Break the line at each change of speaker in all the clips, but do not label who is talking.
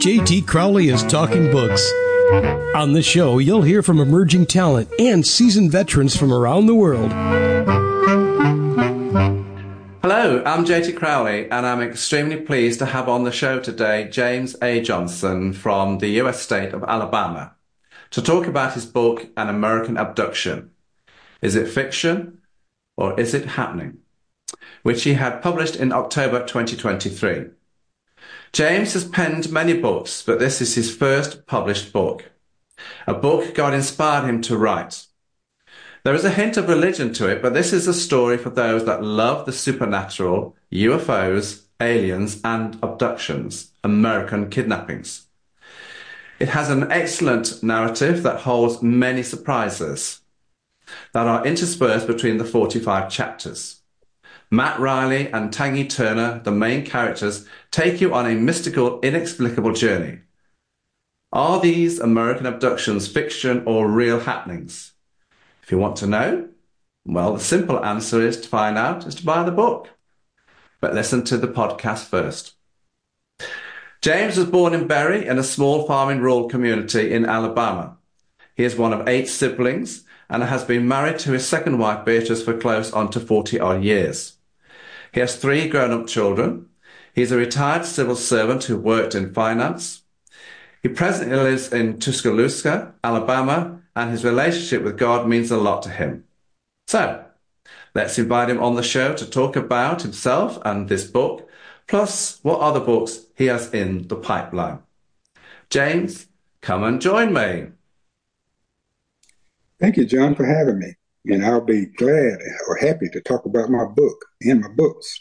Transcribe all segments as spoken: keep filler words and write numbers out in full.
J T Crowley is Talking Books. On this show, you'll hear from emerging talent and seasoned veterans from around the world.
Hello, I'm J T Crowley, and I'm extremely pleased to have on the show today James A. Johnson from the U S state of Alabama to talk about his book, An American Abduction. Is it fiction or is it happening? Which he had published in October twenty twenty-three. James has penned many books, but this is his first published book. A book God inspired him to write. There is a hint of religion to it, but this is a story for those that love the supernatural, U F Os, aliens, and abductions, American kidnappings. It has an excellent narrative that holds many surprises that are interspersed between the forty-five chapters. Matt Riley and Tangy Turner, the main characters, take you on a mystical, inexplicable journey. Are these American abductions fiction or real happenings? If you want to know, well, the simple answer is to find out is to buy the book. But listen to the podcast first. James was born in Berry in a small farming rural community in Alabama. He is one of eight siblings and has been married to his second wife, Beatrice, for close on to forty-odd years. He has three grown-up children. He's a retired civil servant who worked in finance. He presently lives in Tuscaloosa, Alabama, and his relationship with God means a lot to him. So, let's invite him on the show to talk about himself and this book, plus what other books he has in the pipeline. James, come and join me.
Thank you, John, for having me. And I'll be glad or happy to talk about my book and my books.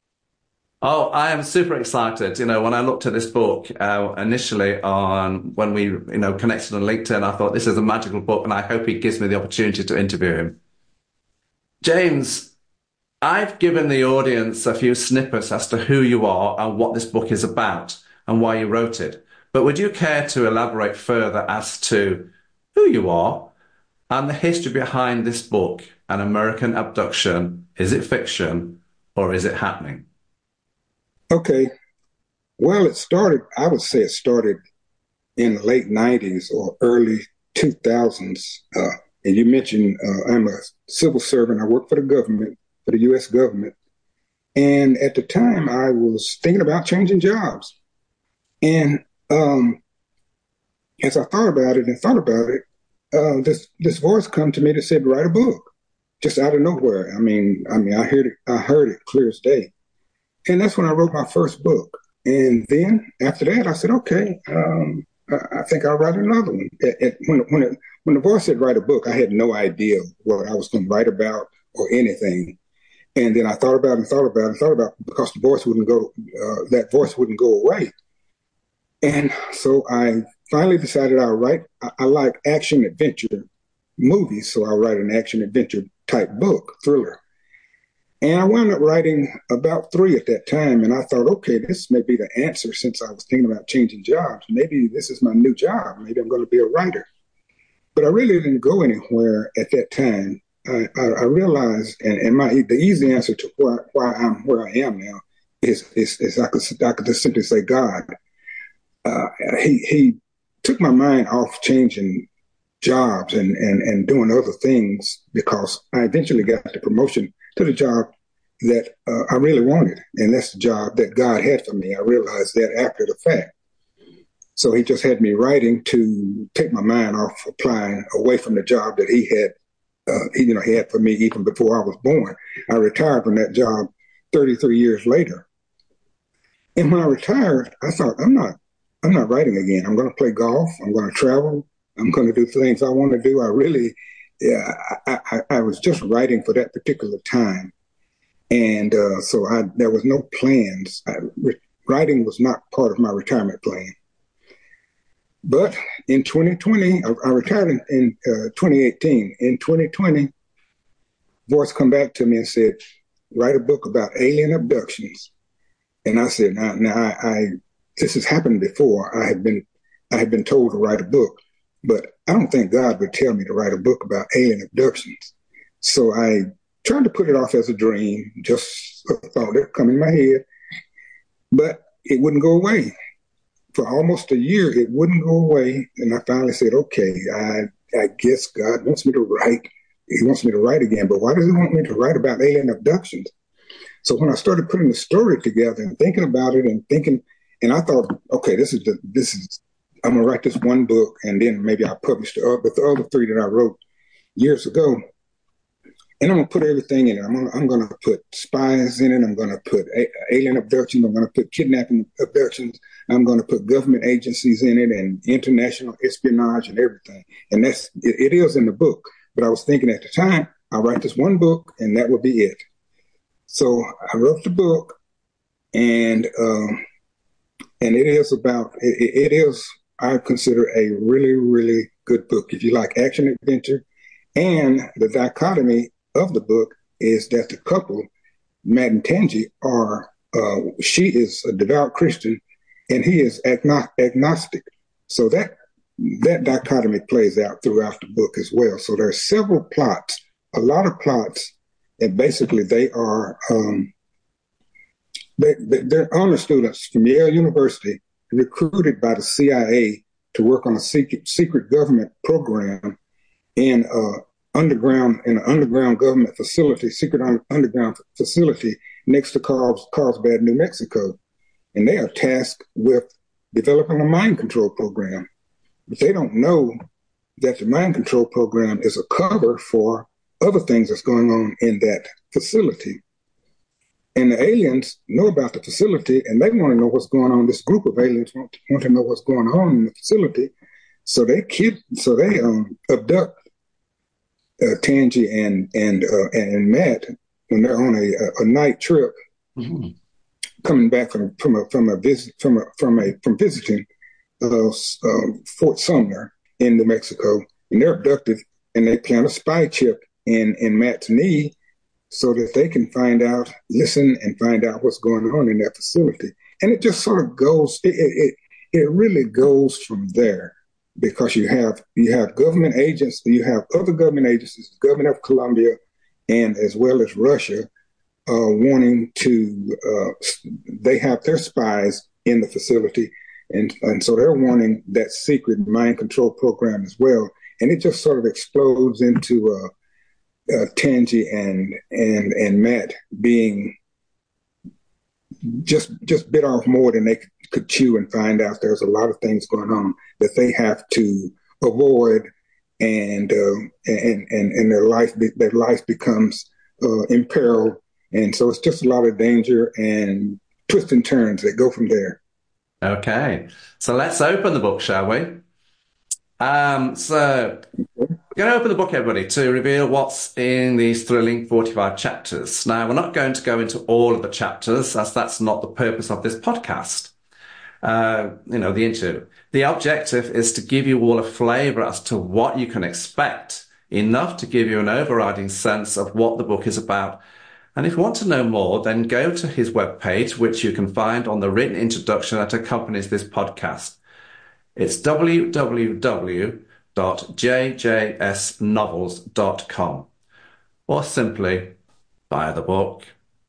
Oh, I am super excited. You know, when I looked at this book uh, initially on when we, you know, connected on LinkedIn, I thought this is a magical book and I hope he gives me the opportunity to interview him. James, I've given the audience a few snippets as to who you are and what this book is about and why you wrote it. But would you care to elaborate further as to who you are and the history behind this book, An American Abduction? Is it fiction or is it happening?
Okay. Well, it started, I would say it started in the late nineties or early two thousands. Uh, and you mentioned uh, I'm a civil servant. I work for the government, for the U S government. And at the time, I was thinking about changing jobs. And um, as I thought about it and thought about it, uh, this this voice come to me that said, write a book, just out of nowhere. I mean, I mean, I heard it, I heard it clear as day. And that's when I wrote my first book. And then after that, I said, okay, um, I, I think I'll write another one. It, it, when, when, it, when the voice said write a book, I had no idea what I was going to write about or anything. And then I thought about it and thought about it and thought about it because the voice wouldn't go, uh, that voice wouldn't go away. And so I finally decided I'll write, I, I like action adventure movies, so I'll write an action adventure type book, thriller. And I wound up writing about three at that time. And I thought, okay, this may be the answer since I was thinking about changing jobs. Maybe this is my new job. Maybe I'm going to be a writer. But I really didn't go anywhere at that time. I, I, I realized, and, and my the easy answer to why, why I'm where I am now is, is, is I, could, I could just simply say God. Uh, he, he took my mind off changing jobs and, and, and doing other things because I eventually got the promotion to the job that uh, I really wanted. And that's the job that God had for me. I realized that after the fact. So he just had me writing to take my mind off applying away from the job that he had, uh, you know, he had for me even before I was born. I retired from that job thirty-three years later. And when I retired, I thought, I'm not, I'm not writing again. I'm going to play golf. I'm going to travel. I'm going to do things I want to do. I really, yeah, I, I, I was just writing for that particular time. And uh, so I, there was no plans. I, re- writing was not part of my retirement plan. But in twenty twenty, I, I retired in, in uh, twenty eighteen. In twenty twenty, voice come back to me and said, write a book about alien abductions. And I said, now, now I, I this has happened before. I had been, I had been told to write a book, but I don't think God would tell me to write a book about alien abductions. So I tried to put it off as a dream, just a thought that come in my head, but it wouldn't go away. for almost a year, it wouldn't go away. And I finally said, okay, I, I guess God wants me to write. He wants me to write again. But why does he want me to write about alien abductions? So when I started putting the story together and thinking about it and thinking, and I thought, okay, this is the, this is, I'm going to write this one book and then maybe I'll publish the other, the other three that I wrote years ago. And I'm going to put everything in it. I'm going, to, I'm going to put spies in it. I'm going to put a- alien abductions. I'm going to put kidnapping abductions. I'm going to put government agencies in it and international espionage and everything. And that's it, it is in the book. But I was thinking at the time, I'll write this one book and that will be it. So I wrote the book, and um, and it is about it, it is I consider a really really good book if you like action adventure. And the dichotomy of the book is that the couple, Matt and Tangi, are uh, she is a devout Christian and he is agno- agnostic. So that that dichotomy plays out throughout the book as well. So there are several plots, a lot of plots, and basically they are um, they, they're honor students from Yale University recruited by the C I A to work on a secret, secret government program in uh, underground in an underground government facility, secret un- underground facility next to Carls, Carlsbad, New Mexico. And they are tasked with developing a mind control program. But they don't know that the mind control program is a cover for other things that's going on in that facility. And the aliens know about the facility and they want to know what's going on. This group of aliens want to, want to know what's going on in the facility. So they kid, so they um, abduct uh, Tangi and and uh, and Matt when they're on a, a night trip, mm-hmm. coming back from from a from a visit from a from a from visiting uh, uh, Fort Sumner in New Mexico, and they're abducted and they plant a spy chip in in Matt's knee so that they can find out, listen, and find out what's going on in that facility. And it just sort of goes. It it it really goes from there. Because you have you have government agents, you have other government agencies, the government of Colombia, and as well as Russia, uh, wanting to. Uh, they have their spies in the facility, and and so they're wanting that secret mind control program as well. And it just sort of explodes into uh, uh, Tangi and and and Matt being just just bit off more than they could. could chew and find out there's a lot of things going on that they have to avoid, and uh, and, and and their life their life becomes uh, imperiled, and so it's just a lot of danger and twists and turns that go from there.
Okay, so let's open the book, shall we? Um, so we're going to open the book, everybody, to reveal what's in these thrilling forty-five chapters. Now, we're not going to go into all of the chapters, as that's not the purpose of this podcast. Uh, you know, the interview. The objective is to give you all a flavour as to what you can expect, enough to give you an overriding sense of what the book is about. And if you want to know more, then go to his webpage, which you can find on the written introduction that accompanies this podcast. It's w w w dot j j s novels dot com, or simply buy the book.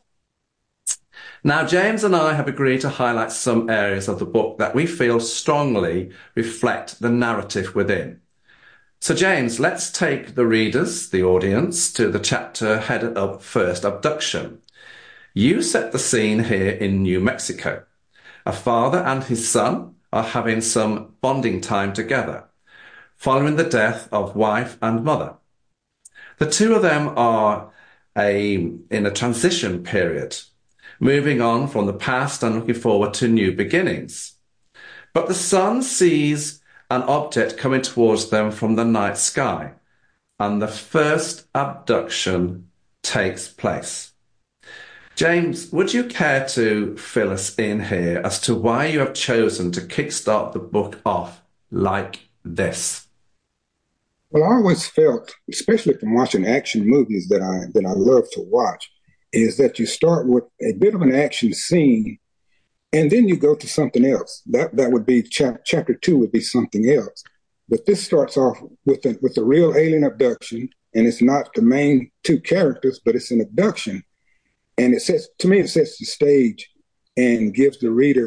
Now, James and I have agreed to highlight some areas of the book that we feel strongly reflect the narrative within. So, James, let's take the readers, the audience, to the chapter headed up First Abduction. You set the scene here in New Mexico. A father and his son are having some bonding time together, following the death of wife and mother. The two of them are a, in a transition period, moving on from the past and looking forward to new beginnings. But the son sees an object coming towards them from the night sky, and the first abduction takes place. James, would you care to fill us in here as to why you have chosen to kickstart the book off like this?
Well, I always felt, especially from watching action movies that I that I love to watch, is that you start with a bit of an action scene, and then you go to something else. That that would be chap- chapter two would be something else. But this starts off with a, with a real alien abduction, and it's not the main two characters, but it's an abduction, and it sets to me it sets the stage and gives the reader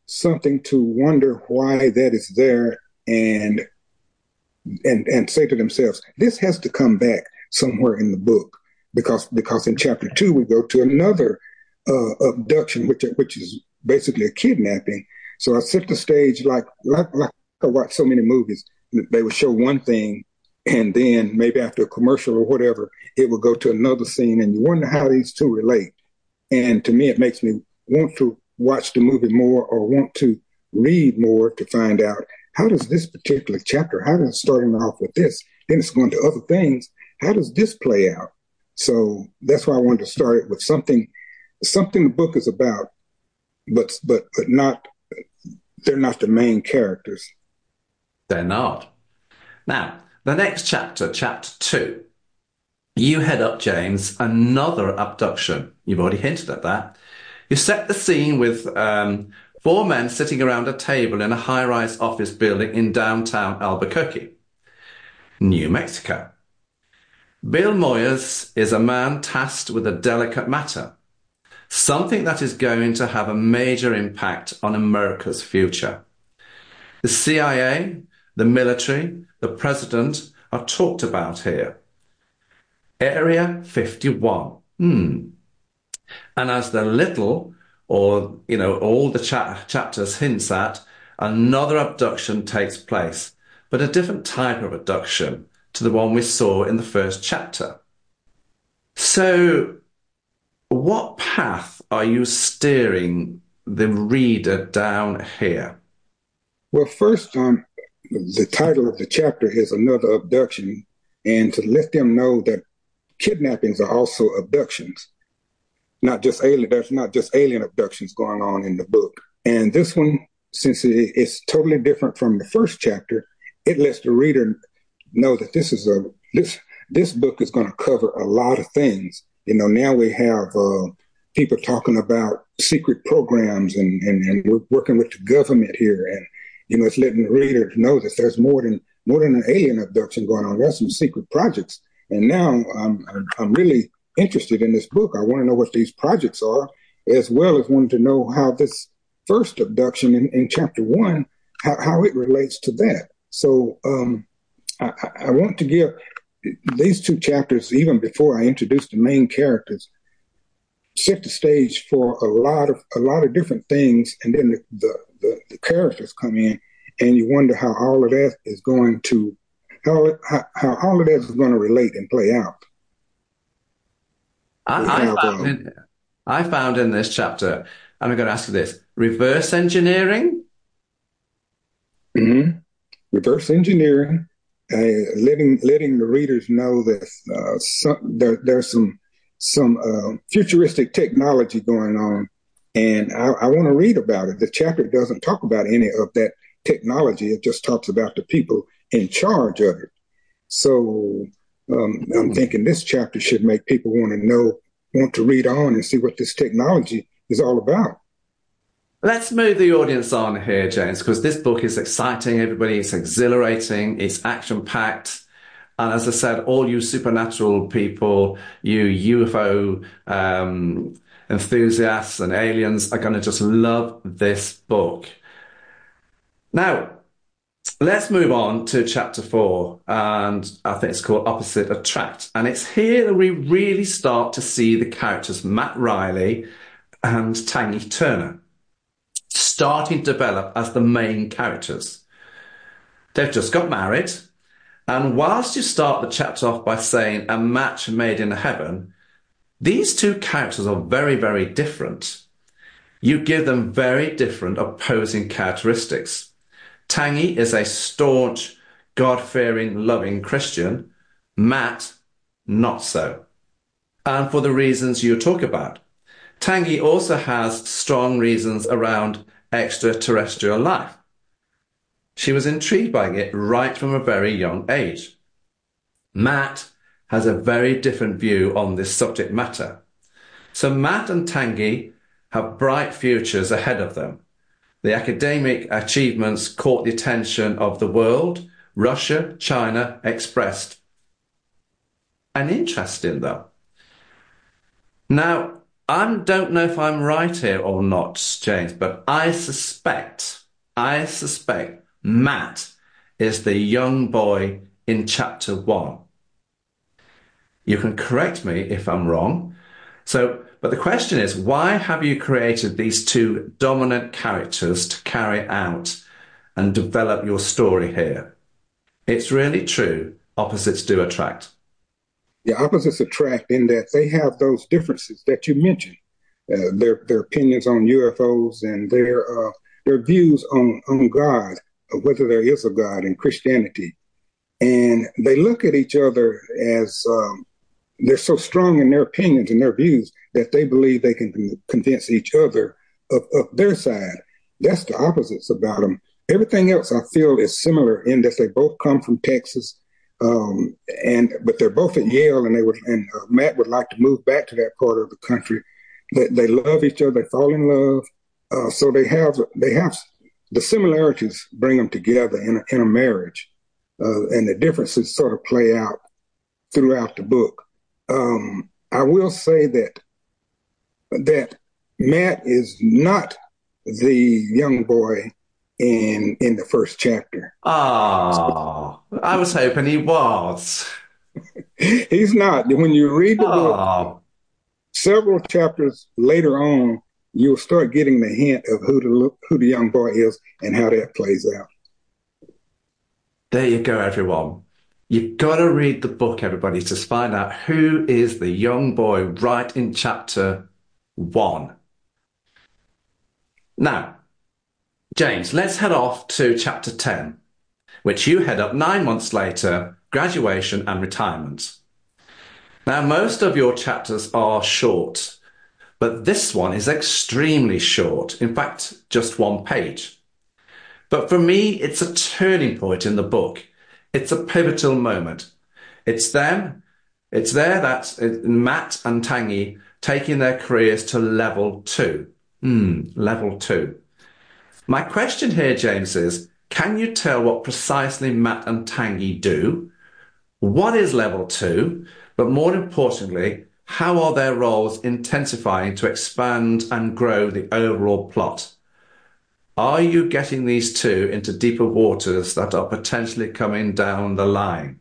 something to wonder why that is there and and and say to themselves, this has to come back somewhere in the book, because because in chapter two we go to another uh, abduction, which which is basically a kidnapping. So I set the stage like like like I watch so many movies. They would show one thing, and then maybe after a commercial or whatever, it would go to another scene, and you wonder how these two relate. And to me, it makes me want to watch the movie more or want to read more to find out, how does this particular chapter, how does it starting off with this, then it's going to other things, how does this play out? So that's why I wanted to start it with something, something the book is about, but but but not, they're not the main characters.
They're not. Now, the next chapter, chapter two, you head up, James, another abduction. You've already hinted at that. You set the scene with um, four men sitting around a table in a high-rise office building in downtown Albuquerque, New Mexico. Bill Moyers is a man tasked with a delicate matter, something that is going to have a major impact on America's future. The C I A, the military, the president are talked about here. Area fifty-one. Hmm. And as the little, or, you know, all the cha- chapters hints at, another abduction takes place, but a different type of abduction to the one we saw in the first chapter. So, what path are you steering the reader down here?
Well, first, um, the title of the chapter is Another Abduction, and to let them know that kidnappings are also abductions. Not just alien, there's not just alien abductions going on in the book. And this one, since it, it's totally different from the first chapter, it lets the reader know that this is a this this book is going to cover a lot of things. You know, now we have uh, people talking about secret programs, and, and and we're working with the government here, and you know, it's letting the reader know that there's more than more than an alien abduction going on. There's some secret projects, and now I'm I'm really interested in this book. I want to know what these projects are, as well as wanting to know how this first abduction in, in chapter one, how, how it relates to that. So um, I, I want to give these two chapters, even before I introduce the main characters, set the stage for a lot of a lot of different things, and then the, the, the, the characters come in, and you wonder how all of that is going to how how, how all of that is going to relate and play out.
I, I,
have,
found
um,
in, I found in this chapter, and I'm going to ask you this, reverse engineering?
Mm-hmm. Reverse engineering, uh, letting letting the readers know that uh, some, there, there's some some uh, futuristic technology going on, and I, I want to read about it. The chapter doesn't talk about any of that technology. It just talks about the people in charge of it. So um, I'm thinking this chapter should make people want to know, want to read on and see what this technology is all about.
Let's move the audience on here, James, because this book is exciting, everybody. It's exhilarating. It's action-packed. And as I said, all you supernatural people, you U F O um, enthusiasts and aliens are going to just love this book. Now, let's move on to chapter four, and I think it's called Opposite Attract. And it's here that we really start to see the characters Matt Riley and Tangy Turner starting to develop as the main characters. They've just got married, and whilst you start the chapter off by saying a match made in heaven, these two characters are very, very different. You give them very different opposing characteristics. Tangy is a staunch, God-fearing, loving Christian. Matt, not so. And for the reasons you talk about. Tangy also has strong reasons around extraterrestrial life. She was intrigued by it right from a very young age. Matt has a very different view on this subject matter. So Matt and Tangy have bright futures ahead of them. The academic achievements caught the attention of the world. Russia, China expressed an interest in them. Now, I don't know if I'm right here or not, James, but I suspect, I suspect Matt is the young boy in chapter one. You can correct me if I'm wrong. So, but the question is, why have you created these two dominant characters to carry out and develop your story here? It's really true. Opposites do attract.
The opposites attract in that they have those differences that you mentioned, uh, their their opinions on U F Os and their uh, their views on on God, uh, whether there is a God in Christianity, and they look at each other as um, they're so strong in their opinions and their views that they believe they can convince each other of, of their side. That's the opposites about them. Everything else I feel is similar in that they both come from Texas. Um, and but they're both at Yale, and they would. And uh, Matt would like to move back to that part of the country. They, they love each other. They fall in love. Uh, so they have they have the similarities bring them together in a, in a marriage, uh, and the differences sort of play out throughout the book. Um, I will say that that Matt is not the young boy in in the first chapter.
Oh, I was hoping he was.
He's not. When you read the book,
Oh,
several chapters later on, you'll start getting the hint of who the who the young boy is and how that plays out.
there you go, everyone. You've got to read the book, everybody, to find out who is the young boy right in chapter one. Now, James, let's head off to chapter ten, which you head up nine months later, graduation and retirement. Now, most of your chapters are short, but this one is extremely short. In fact, just one page. But for me, it's a turning point in the book. It's a pivotal moment. It's them, it's there that Matt and Tanguy taking their careers to level two. Hmm, level two. My question here, James, is, can you tell what precisely Matt and Tanguy do? What is level two? But more importantly, how are their roles intensifying to expand and grow the overall plot? Are you getting these two into deeper waters that are potentially coming down the line?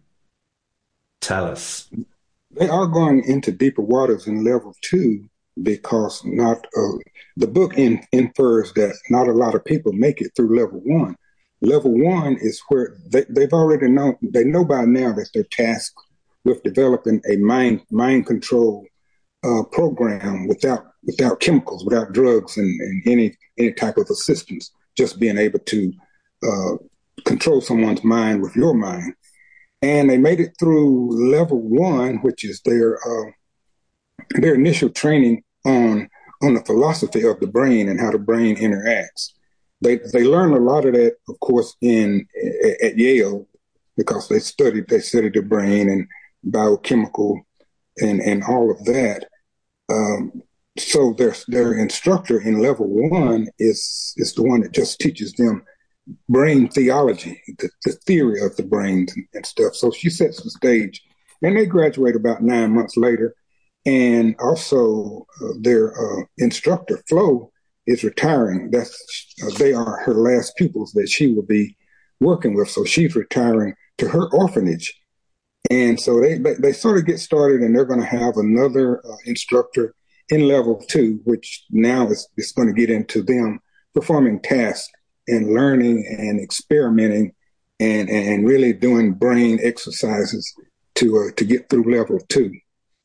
Tell us.
They are going into deeper waters in level two because not uh, the book in, infers that not a lot of people make it through level one. Level one is where they, they've already known, they know by now that they're tasked with developing a mind mind control uh, program without without chemicals, without drugs, and, and any any type of assistance. Just being able to uh, control someone's mind with your mind. And they made it through level one, which is their uh, their initial training on on the philosophy of the brain and how the brain interacts. They they learn a lot of that, of course, in at Yale because they studied they studied the brain and biochemical and and all of that. Um, so their their instructor in level one is is the one that just teaches them brain theology, the, the theory of the brain and, and stuff. So she sets the stage, and they graduate about nine months later. And also, uh, their uh, instructor Flo is retiring. That's uh, they are her last pupils that she will be working with. So she's retiring to her orphanage. And so they, they, they sort of get started, and they're going to have another uh, instructor in level two, which now is, is going to get into them performing tasks and learning and experimenting and, and really doing brain exercises to uh, to get through level two.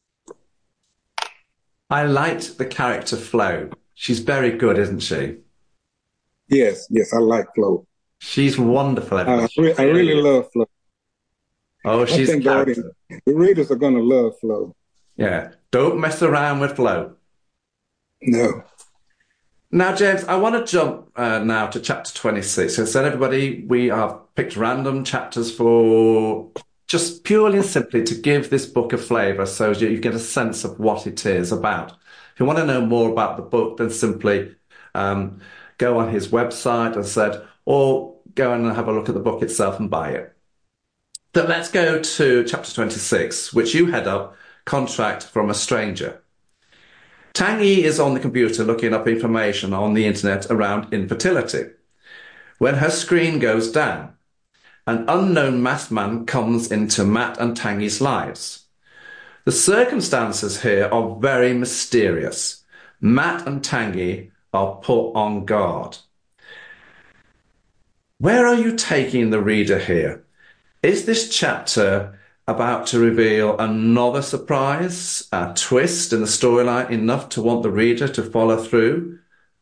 I liked the character Flo. She's very good, isn't she?
Yes, yes, I like Flo.
She's wonderful.
Uh, I, re- I really love Flo.
Oh, she's
I think the, audience, the readers are going to love Flo.
Yeah, don't mess around with Flo.
No.
Now, James, I want to jump uh, now to chapter twenty-six. As I said, everybody, we have picked random chapters for just purely and simply to give this book a flavour so you get a sense of what it is about. If you want to know more about the book, then simply um, go on his website, as I said, or go and have a look at the book itself and buy it. So let's go to chapter twenty-six, which you head up, Contract from a Stranger. Tangi is on the computer looking up information on the internet around infertility when her screen goes down. An unknown masked man comes into Matt and Tangi's lives. The circumstances here are very mysterious. Matt and Tangi are put on guard. Where are you taking the reader here? Is this chapter about to reveal another surprise, a twist in the storyline enough to want the reader to follow through?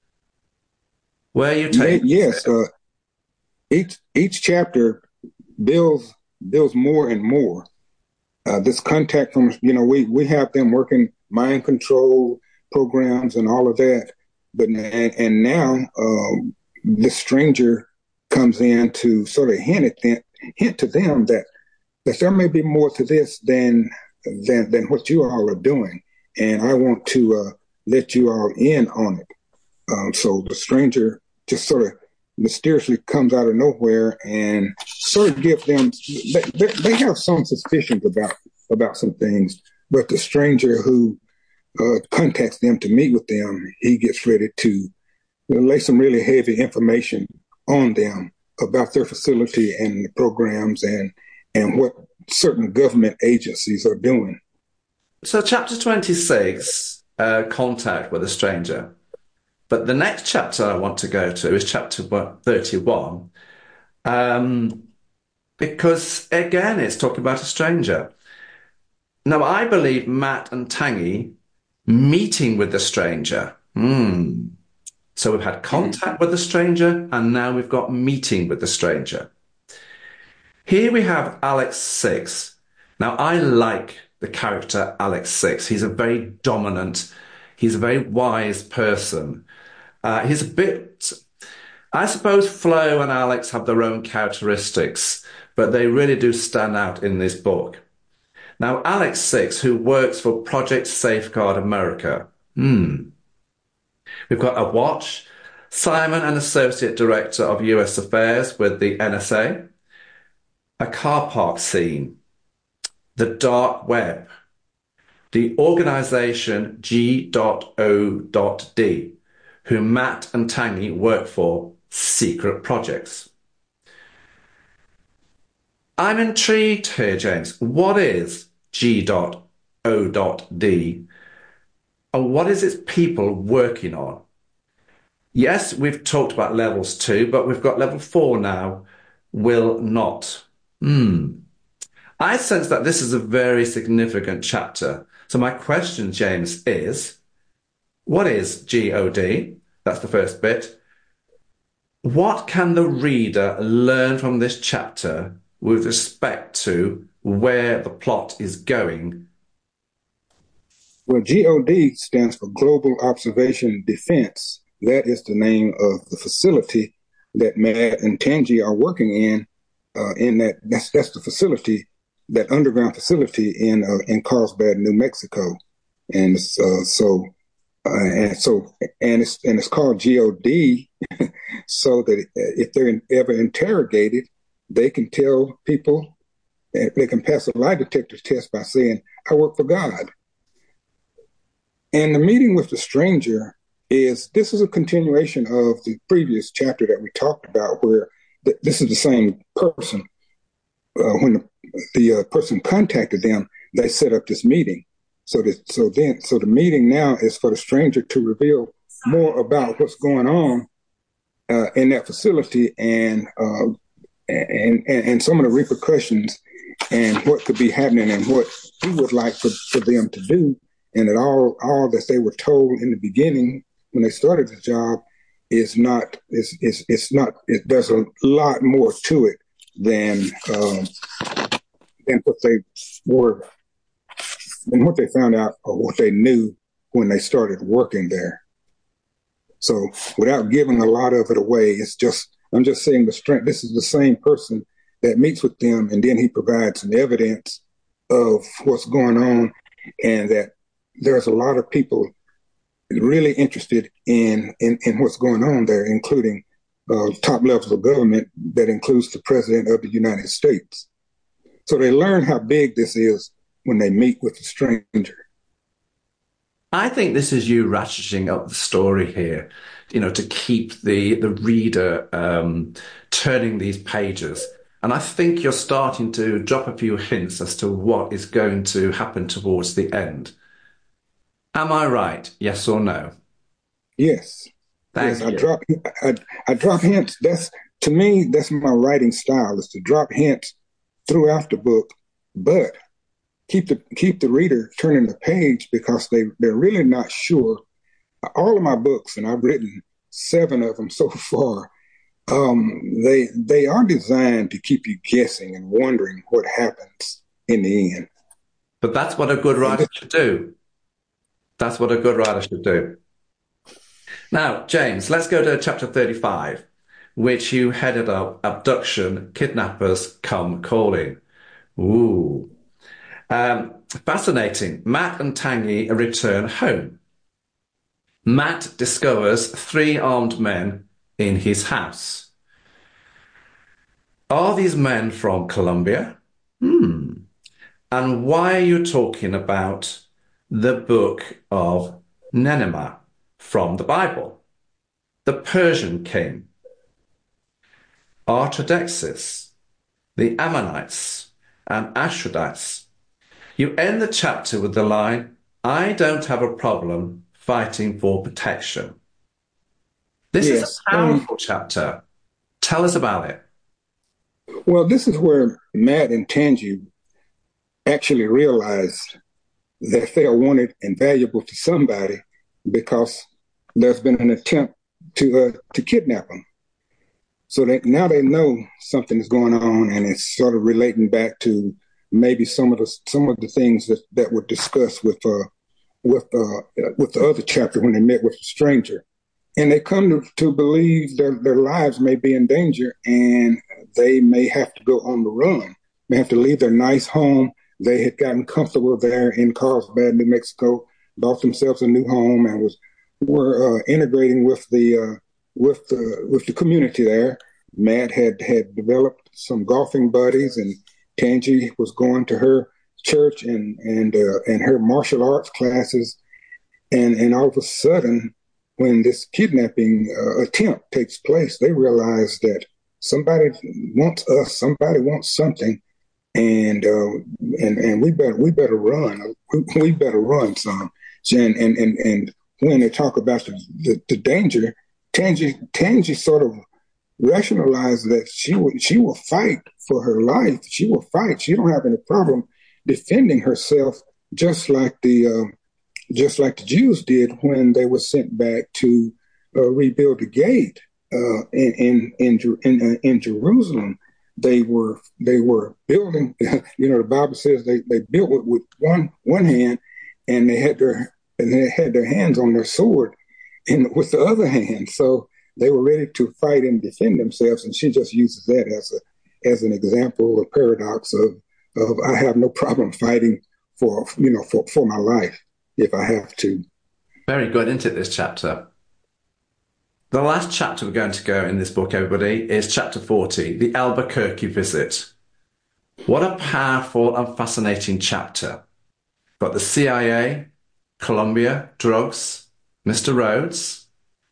Where are you taking?
Yes, uh, each each chapter builds builds more and more. Uh, this contact from, you know, we we have them working mind control programs and all of that, but and, and now um, the stranger comes in to sort of hint at them, hint to them that that there may be more to this than than than what you all are doing, and I want to uh, let you all in on it. Um, so the stranger just sort of mysteriously comes out of nowhere and sort of gives them, they, they have some suspicions about, about some things, but the stranger who uh, contacts them to meet with them, he gets ready to lay some really heavy information on them about their facility and the programs and, and what certain government agencies are doing.
So chapter twenty-six, uh, contact with a stranger. But the next chapter I want to go to is chapter thirty-one, um, because, again, it's talking about a stranger. Now, I believe Matt and Tangi meeting with the stranger. Hmm. So we've had contact with the stranger, and now we've got meeting with the stranger. Here we have Alex Six. Now, I like the character Alex Six. He's a very dominant, he's a very wise person. Uh, he's a bit, I suppose Flo and Alex have their own characteristics, but they really do stand out in this book. Now, Alex Six, who works for Project Safeguard America. Hmm. We've got a watch. Simon, an associate director of U S affairs with the N S A. A car park scene. The dark web. The organization G O D. Who Matt and Tangi work for, secret projects. I'm intrigued here, James. What is G O D? And what is its people working on? Yes, we've talked about levels two, but we've got level four now. Will not. Hmm. I sense that this is a very significant chapter. So my question, James, is, what is G O D? That's the first bit. What can the reader learn from this chapter with respect to where the plot is going?
Well, G O D stands for Global Observation Defense. That is the name of the facility that Matt and Tangi are working in. Uh, in that, that's that's the facility, that underground facility in uh, in Carlsbad, New Mexico, and uh, so. Uh, and so, and it's and it's called G O D, so that if they're in, ever interrogated, they can tell people, they can pass a lie detector test by saying, "I work for God." And the meeting with the stranger is this is a continuation of the previous chapter that we talked about, where th- this is the same person. Uh, when the, the uh, person contacted them, they set up this meeting. So that, so then, so the meeting now is for the stranger to reveal more about what's going on uh, in that facility and, uh, and and and some of the repercussions and what could be happening and what he would like for, for them to do, and that all all that they were told in the beginning when they started the job is not is is it's not it, there's a lot more to it than um, than what they were. And what they found out or what they knew when they started working there. So without giving a lot of it away, it's just, I'm just saying the strength, this is the same person that meets with them, and then he provides some evidence of what's going on, and that there's a lot of people really interested in, in, in what's going on there, including uh, top levels of government that includes the President of the United States. So they learn how big this is when they meet with the stranger.
I think this is you ratcheting up the story here, you know, to keep the the reader um, turning these pages. And I think you're starting to drop a few hints as to what is going to happen towards the end. Am I right? Yes or no?
Yes, yes.
Thank
I
you.
drop, I, I drop hints. That's to me. That's my writing style, is to drop hints throughout the book, but keep the keep the reader turning the page because they they're really not sure. All of my books, and I've written seven of them so far. Um, they they are designed to keep you guessing and wondering what happens in the end.
But that's what a good
And
writer
this,
should do. That's what a good writer should do. Now, James, let's go to chapter thirty-five, which you headed up Abduction, Kidnappers Come Calling. Ooh. Um, fascinating. Matt and Tangy return home. Matt discovers three armed men in his house. Are these men from Colombia? Hmm. And why are you talking about the book of Nenema from the Bible? The Persian king, Artaxerxes, the Ammonites, and Ashdodites. You end the chapter with the line, I don't have a problem fighting for protection. This is
yes.
a
Um,
powerful chapter. Tell us about it.
well, this is where Matt and Tangi actually realized that they are wanted and valuable to somebody because there's been an attempt to uh, to kidnap them. So that now they know something is going on, and it's sort of relating back to maybe some of the some of the things that, that were discussed with uh, with uh, with the other chapter when they met with the stranger, and they come to, to believe their their lives may be in danger, and they may have to go on the run. They have to leave their nice home. They had gotten comfortable there in Carlsbad, New Mexico, bought themselves a new home, and was were uh, integrating with the uh, with the with the community there. Matt had had developed some golfing buddies, and Tangi was going to her church and and uh, and her martial arts classes, and and all of a sudden, when this kidnapping uh, attempt takes place, they realize that somebody wants us, somebody wants something, and uh, and and we better we better run, we better run some, and and and and when they talk about the the, the danger, Tangi Tangi sort of rationalize that she will she will fight for her life. She will fight. She don't have any problem defending herself, just like the uh, just like the Jews did when they were sent back to uh, rebuild the gate uh, in in in in, uh, in Jerusalem. They were they were building. You know, the Bible says they they built it with one one hand, and they had their and they had their hands on their sword, and with the other hand. So they were ready to fight and defend themselves, and she just uses that as a as an example, a paradox of of I have no problem fighting for you know for, for my life if I have to.
Very good, isn't it, this chapter? The last chapter we're going to go in this book, everybody, is chapter forty, the Albuquerque visit. What a powerful and fascinating chapter. Got the C I A, Colombia, drugs, Mister Rhodes.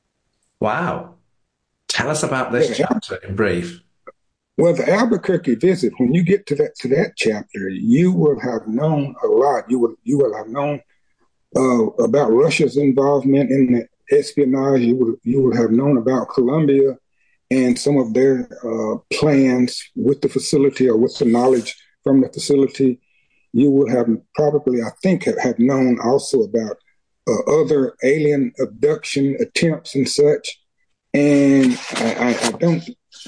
Wow. Tell us about this
Yeah,
chapter in brief.
well, the Albuquerque visit. When you get to that to that chapter, you will have known a lot. You will you will have known uh, about Russia's involvement in the espionage. You will you will have known about Colombia and some of their uh, plans with the facility or with the knowledge from the facility. You will have probably, I think, have, have known also about uh, other alien abduction attempts and such. And I, I, I don't,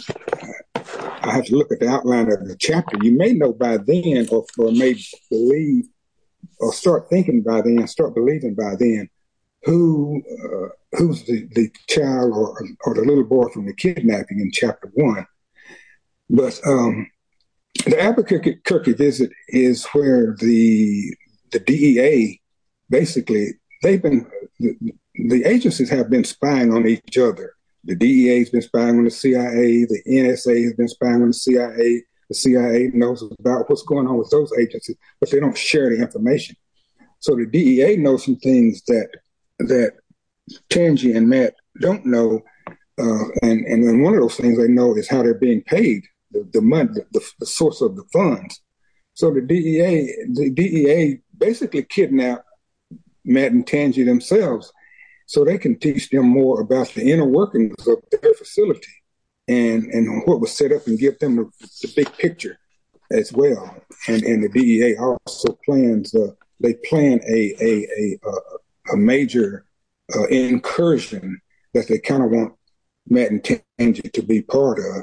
I have to look at the outline of the chapter. You may know by then, or, or may believe, or start thinking by then, start believing by then, who uh, who's the, the child or or the little boy from the kidnapping in chapter one. But um, the Albuquerque visit is where the the D E A basically they've been the, the agencies have been spying on each other. The D E A has been spying on the C I A. The N S A has been spying on the C I A. The C I A knows about what's going on with those agencies, but they don't share the information. So the D E A knows some things that that Tangi and Matt don't know, uh, and and one of those things they know is how they're being paid, the, the money, the, the source of the funds. So the D E A, the D E A basically kidnapped Matt and Tangi themselves, so they can teach them more about the inner workings of their facility and and what was set up, and give them the, the big picture as well. And and the D E A also plans uh, they plan a a a, a major uh, incursion that they kind of want Matt and Tangi to be part of.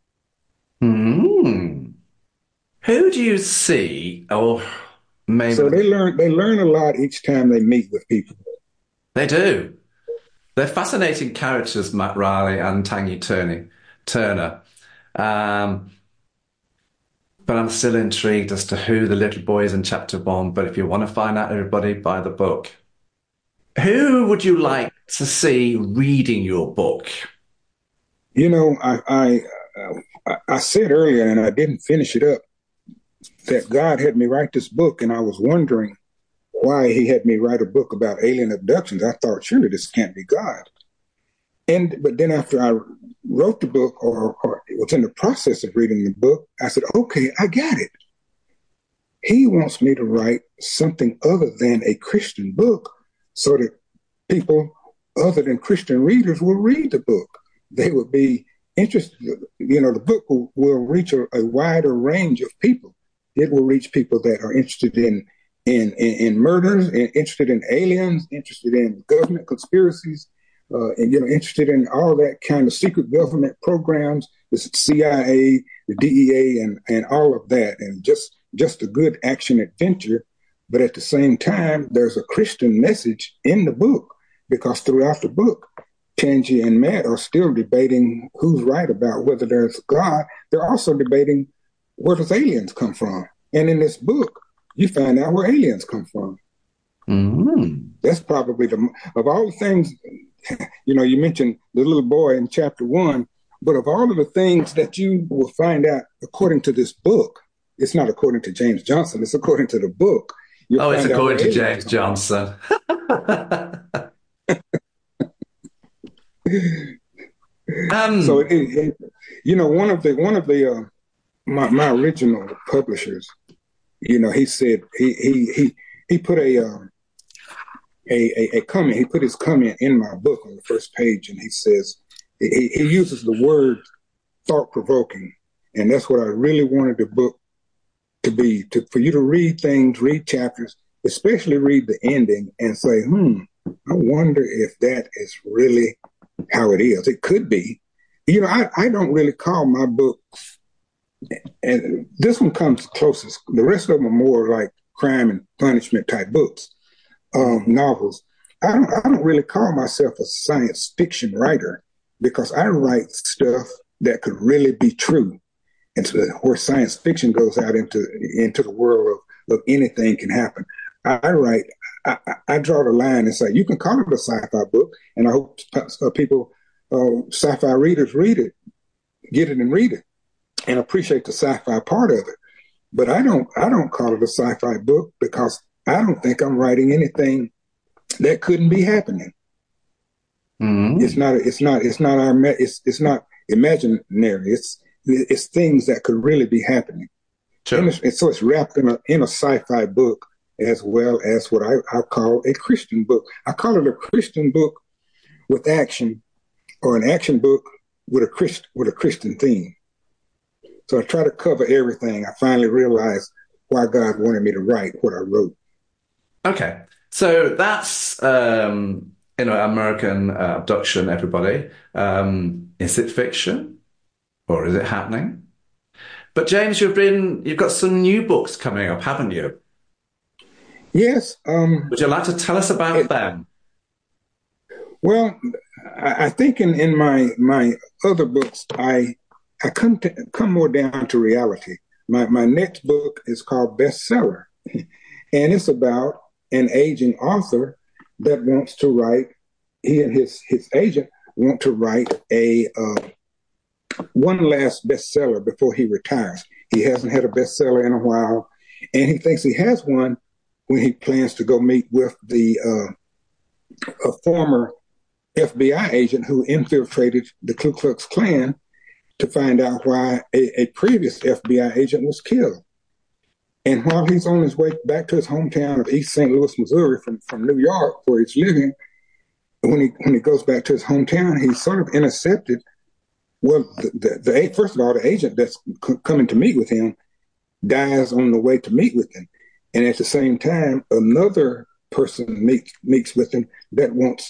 Hmm. Who do you see, or maybe
so they learn they learn a lot each time they meet with people.
They do. They're fascinating characters, Matt Riley and Tangi Turner. Turner. Um, but I'm still intrigued as to who the little boy is in chapter one. But if you want to find out, everybody, buy the book. Who would you like to see reading your book?
You know, I I, uh, I said earlier, and I didn't finish it up, that God had me write this book, and I was wondering why he had me write a book about alien abductions. I thought, surely this can't be God. And but then after I wrote the book, or, or was in the process of reading the book, I said, okay, I got it. He wants me to write something other than a Christian book so that people other than Christian readers will read the book. They would be interested. You know, the book will, will reach a, a wider range of people. It will reach people that are interested in in, in, in murders, and interested in aliens, interested in government conspiracies, uh, and, you know, interested in all that kind of secret government programs, the C I A, the D E A, and, and all of that, and just, just a good action adventure. But at the same time, there's a Christian message in the book, because throughout the book, Tangi and Matt are still debating who's right about whether there's God. They're also debating where does aliens come from. And in this book, you find out where aliens come from.
Mm-hmm.
That's probably the, of all the things, you know, you mentioned the little boy in chapter one, but of all of the things that you will find out according to this book, it's not according to James Johnson, it's according to the book.
You'll oh, it's according to James Johnson. um,
so, it, it, you know, one of the, one of the, uh, my, my original publishers, you know, he said, he, he, he, he put a, um, a, a, a comment, he put his comment in my book on the first page, and he says, he, he uses the word thought-provoking. And that's what I really wanted the book to be, to, for you to read things, read chapters, especially read the ending and say, hmm, I wonder if that is really how it is. It could be. You know, I, I don't really call my books, and this one comes closest. The rest of them are more like crime and punishment type books, um, novels. I don't, I don't really call myself a science fiction writer, because I write stuff that could really be true. And so where science fiction goes out into into the world of, of anything can happen. I, I write, I, I draw the line and say, you can call it a sci-fi book, and I hope uh, people, uh, sci-fi readers read it, get it and read it, and appreciate the sci-fi part of it. But I don't, I don't call it a sci-fi book, because I don't think I'm writing anything that couldn't be happening. Mm-hmm. It's not, it's not, it's not our, it's, it's not imaginary. It's, it's things that could really be happening. Sure. And, and so it's wrapped in a, in a sci-fi book, as well as what I, I call a Christian book. I call it a Christian book with action, or an action book with a Christ, with a Christian theme. So I try to cover everything. I finally realized why God wanted me to write what I wrote.
Okay. So that's, um, you know, American uh, Abduction, everybody. Um, is it fiction, or is it happening? But James, you've been, you've got some new books coming up, haven't you?
Yes. Um,
Would you like to tell us about it, them?
Well, I, I think in, in my my other books, I I come to come more down to reality. My my next book is called Bestseller, and it's about an aging author that wants to write. He and his his agent want to write a uh, one last bestseller before he retires. He hasn't had a bestseller in a while, and he thinks he has one when he plans to go meet with the uh, a former F B I agent who infiltrated the Ku Klux Klan to find out why a, a previous F B I agent was killed. And while he's on his way back to his hometown of East Saint Louis, Missouri, from, from New York, where he's living, when he when he goes back to his hometown, he's sort of intercepted. Well, the, the, the first of all, the agent that's c- coming to meet with him dies on the way to meet with him, and at the same time, another person meets meets with him that wants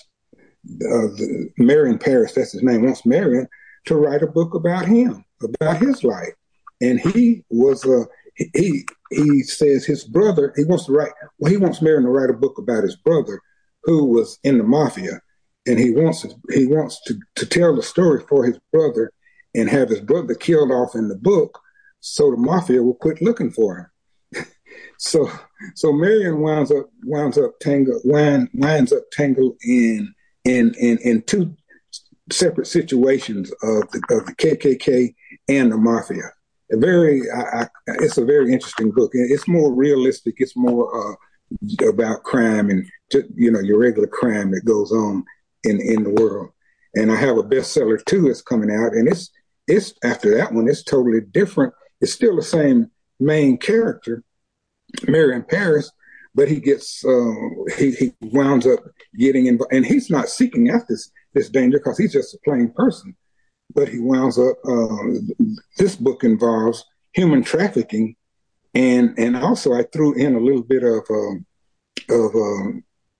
uh, the, Marion Paris, that's his name, wants Marion to write a book about him, about his life, and he was a uh, he he says his brother, he wants to write, well, he wants Marion to write a book about his brother who was in the mafia. And he wants to, he wants to, to tell the story for his brother and have his brother killed off in the book so the mafia will quit looking for him. so so Marion winds up winds up tangled wind, winds up tangled in in in in two separate situations of the of the K K K and the mafia. A very, I, I, it's a very interesting book. It's more realistic. It's more uh, about crime and just, you know, your regular crime that goes on in in the world. And I have a bestseller too that's coming out, and it's it's after that one, it's totally different. It's still the same main character, Marion Paris, but he gets uh, he he winds up getting involved, and he's not seeking after this, this danger because he's just a plain person. But he winds up, uh, this book involves human trafficking. And and also I threw in a little bit of um, of um,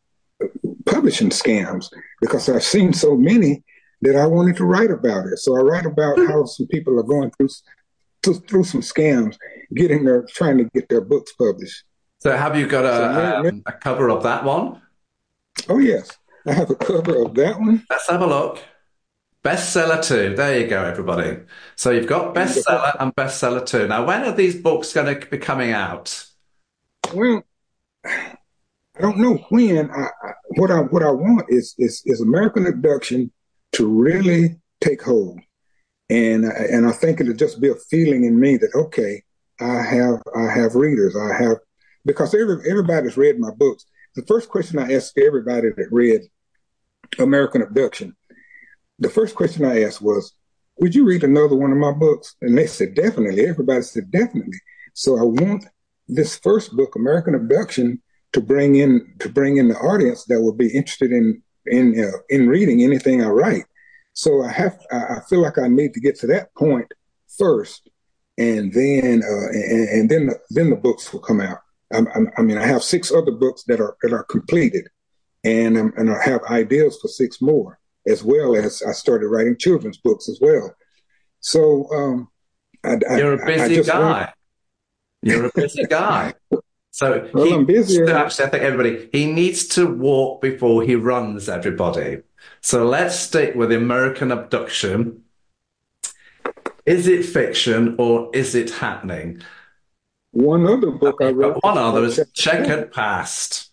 publishing scams because I've seen so many that I wanted to write about it. So I write about how some people are going through through some scams, getting their, trying to get their books published.
So have you got a,
so,
um, a cover of that one?
Oh, yes. I have a cover of that one.
Let's have a look. Bestseller two. There you go, everybody. So you've got bestseller and bestseller two. Now, when are these books going to be coming out?
Well, I don't know when. I, I, what I what I want is is is American Abduction to really take hold, and and I think it'll just be a feeling in me that okay, I have I have readers. I have because every everybody's read my books. The first question I asked everybody that read American Abduction, the first question I asked was, would you read another one of my books? And they said, definitely. Everybody said, definitely. So I want this first book, American Abduction, to bring in to bring in the audience that will be interested in in uh, in reading anything I write. So I have I feel like I need to get to that point first, and then uh, and, and then the, then the books will come out. I, I, I mean, I have six other books that are that are completed, and um, and I have ideas for six more, as well as I started writing children's books as well. So um, I,
you're a busy guy. Want... You're a busy guy. So
well,
he,
I'm busy.
Actually, I think everybody, he needs to walk before he runs, everybody. So let's stick with American Abduction. Is it fiction or is it happening?
One other book I wrote.
One other is Checkered Past.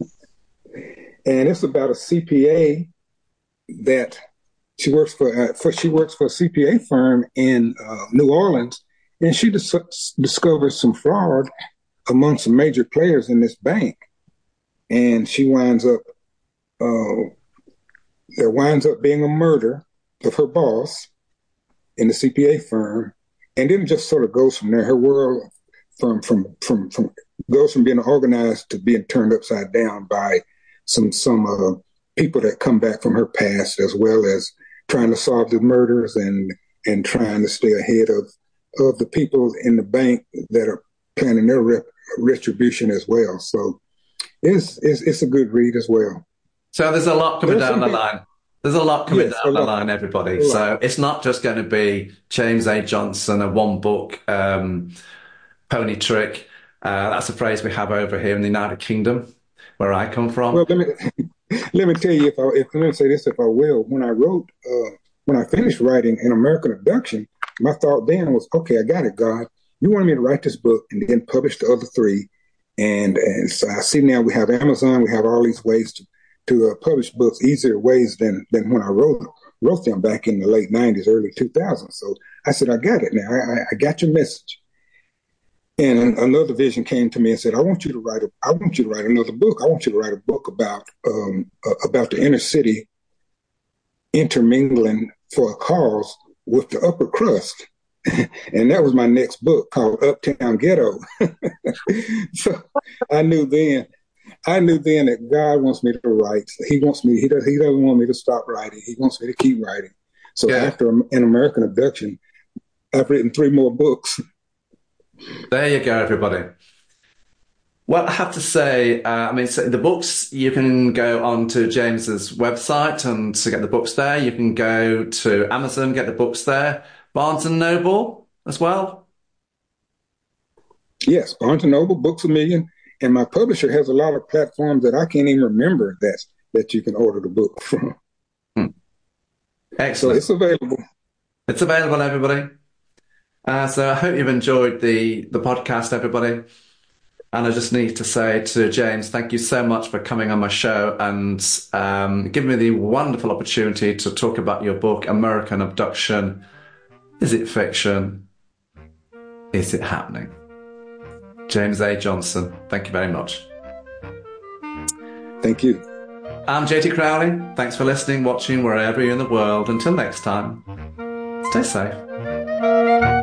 And it's about a C P A that she works for, uh, for she works for a C P A firm in uh, New Orleans, and she dis- discovers some fraud among some major players in this bank, and she winds up uh, there winds up being a murder of her boss in the C P A firm, and then it just sort of goes from there. Her world from from from from goes from being organized to being turned upside down by some some uh, people that come back from her past, as well as trying to solve the murders and and trying to stay ahead of of the people in the bank that are planning their rep- retribution as well. So it's, it's it's a good read as well.
So there's a lot coming there's down the line. There's a lot coming
yes,
down the line, everybody. So it's not just going to be James A. Johnson, a one book um, pony trick. Uh, that's a phrase we have over here in the United Kingdom, where I come from.
Well, let me let me tell you, if I if let me say this, if I will, when I wrote, uh, when I finished writing An American Abduction, my thought then was, okay, I got it, God. You wanted me to write this book and then publish the other three, and and so I see now we have Amazon, we have all these ways to to uh, publish books, easier ways than than when I wrote wrote them back in the late nineties, early two thousands. So I said, I got it now. I, I got your message. And another vision came to me and said, I want you to write a, I want you to write another book. I want you to write a book about, um, uh, about the inner city intermingling for a cause with the upper crust. And that was my next book called Uptown Ghetto. So I knew then, I knew then that God wants me to write. He wants me, he, does, he doesn't want me to stop writing. He wants me to keep writing. So yeah. After An American Abduction, I've written three more books.
There you go, everybody. Well, I have to say, uh, I mean, so the books, you can go onto James's website and to get the books there. You can go to Amazon, get the books there. Barnes and Noble as well?
Yes, Barnes and Noble, Books A Million. And my publisher has a lot of platforms that I can't even remember that, that you can order the book from.
Hmm. Excellent.
So it's available.
It's available, everybody. Uh, so I hope you've enjoyed the, the podcast, everybody. And I just need to say to James, thank you so much for coming on my show and um, giving me the wonderful opportunity to talk about your book, American Abduction. Is it fiction? Is it happening? James A. Johnson, thank you very much.
Thank you.
I'm J T Crowley. Thanks for listening, watching, wherever you're in the world. Until next time, stay safe.